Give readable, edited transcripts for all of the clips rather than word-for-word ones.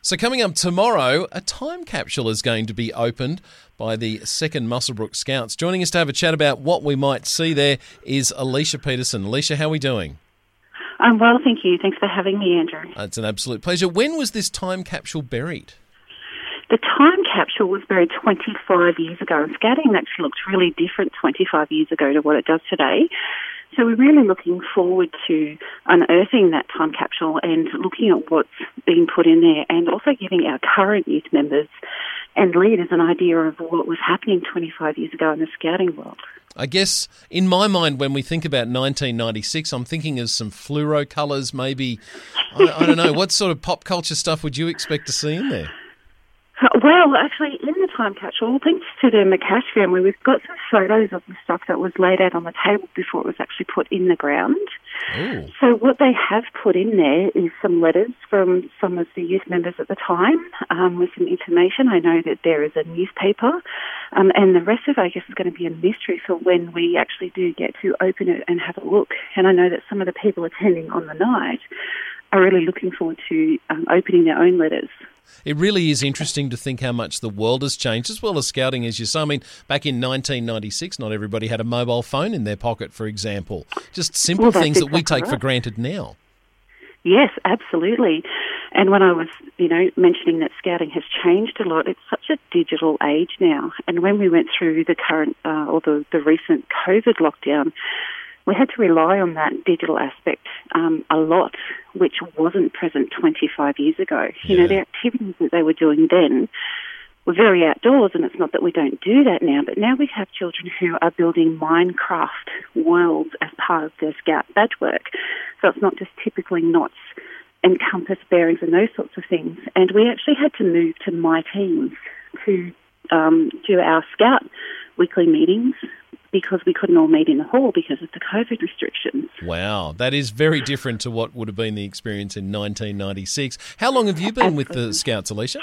So coming up tomorrow, a time capsule is going to be opened by the 2nd Muswellbrook Scouts. Joining us to have a chat about what we might see there is Alicia Peterson. Alicia, how are we doing? I'm well, thank you. Thanks for having me, Andrew. It's an absolute pleasure. When was this time capsule buried? The time capsule was buried 25 years ago, and Scouting actually looks really different 25 years ago to what it does today. So we're really looking forward to unearthing that time capsule and looking at what's being put in there, and also giving our current youth members and leaders an idea of what was happening 25 years ago in the Scouting world. I guess in my mind, when we think about 1996, I'm thinking of some fluoro colours, maybe, I don't know, what sort of pop culture stuff would you expect to see in there? Well, actually, in the time capsule, thanks to the McCash family, we've got some photos of the stuff that was laid out on the table before it was actually put in the ground. Ooh. So what they have put in there is some letters from some of the youth members at the time with some information. I know that there is a newspaper, and the rest of it, I guess, is going to be a mystery for when we actually do get to open it and have a look. And I know that some of the people attending on the night are really looking forward to opening their own letters. It really is interesting to think how much the world has changed, as well as Scouting, as you say. I mean, back in 1996, not everybody had a mobile phone in their pocket, for example. Just simple things that we take for granted now. Yes, absolutely. And when I was, mentioning that Scouting has changed a lot, it's such a digital age now. And when we went through the current the recent COVID lockdown, we had to rely on that digital aspect a lot, which wasn't present 25 years ago. Yeah. The activities that they were doing then were very outdoors, and it's not that we don't do that now, but now we have children who are building Minecraft worlds as part of their Scout badge work. So it's not just typically knots and compass bearings and those sorts of things. And we actually had to move to My Teams to do our Scout weekly meetings, because we couldn't all meet in the hall because of the COVID restrictions. Wow, that is very different to what would have been the experience in 1996. How long have you been with the Scouts, Alicia?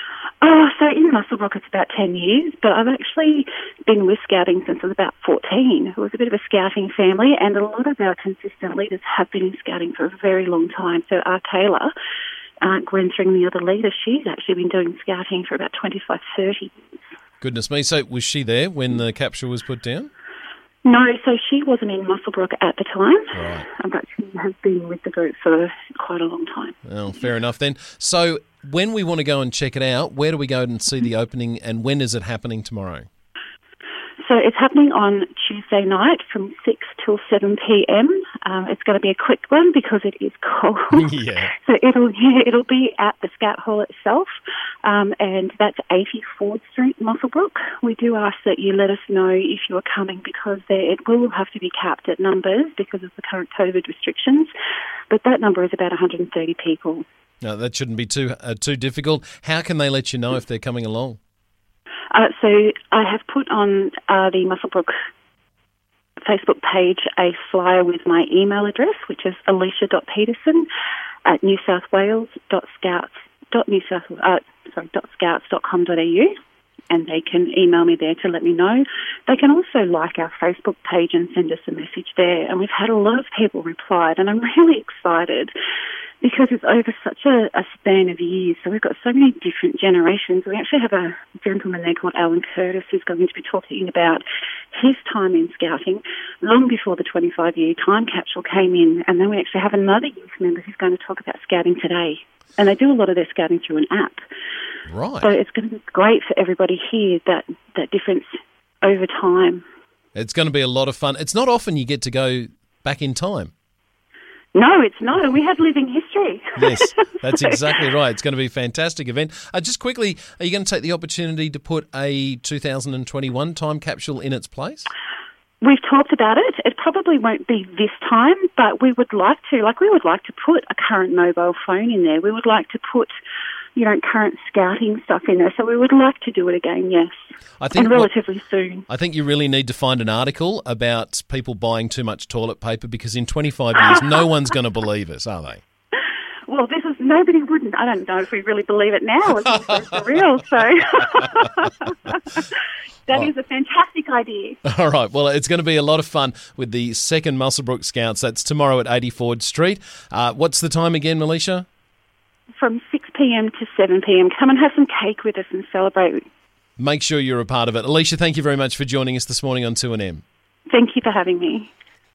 So in Muswellbrook it's about 10 years, but I've actually been with Scouting since I was about 14. It was a bit of a Scouting family, and a lot of our consistent leaders have been in Scouting for a very long time. So our Taylor, Gwen String, the other leader, she's actually been doing Scouting for about 25, 30 years. Goodness me. So was she there when the capsule was put down? No, so she wasn't in Muswellbrook at the time, Right. But she has been with the group for quite a long time. Oh, fair enough then. So when we want to go and check it out, where do we go and see the opening, and when is it happening tomorrow? So it's happening on Tuesday night from 6 till 7 p.m. It's going to be a quick one because it is cold. Yeah. So it'll be at the Scout Hall itself, and that's 80 Ford Street, Muswellbrook. We do ask that you let us know if you are coming, because it will have to be capped at numbers because of the current COVID restrictions, but that number is about 130 people. No, that shouldn't be too difficult. How can they let you know if they're coming along? So I have put on the Muswellbrook Facebook page a flyer with my email address, which is alicia.peterson@scouts.com.au, and they can email me there to let me know. They can also like our Facebook page and send us a message there, and we've had a lot of people reply, and I'm really excited because it's over such a span of years. So we've got so many different generations. We actually have a gentleman there called Alan Curtis who's going to be talking about his time in Scouting long before the 25-year time capsule came in. And then we actually have another youth member who's going to talk about Scouting today. And they do a lot of their Scouting through an app. Right. So it's going to be great for everybody here, that difference over time. It's going to be a lot of fun. It's not often you get to go back in time. No, it's not. And we have living history. Yes, that's exactly right. It's going to be a fantastic event. Just quickly, are you going to take the opportunity to put a 2021 time capsule in its place? We've talked about it. It probably won't be this time, but we would like to. We would like to put a current mobile phone in there. We would like to put, current Scouting stuff in there. So we would like to do it again, yes. And relatively soon. I think you really need to find an article about people buying too much toilet paper, because in 25 years, no one's going to believe us, are they? Well, nobody wouldn't. I don't know if we really believe it now. It's for real, so that is a fantastic idea. All right. Well, it's going to be a lot of fun with the 2nd Muswellbrook Scouts. That's tomorrow at 80 Ford Street. What's the time again, Alicia? from 6 p.m. to 7 p.m. Come and have some cake with us and celebrate. Make sure you're a part of it. Alicia, thank you very much for joining us this morning on 2NM. Thank you for having me.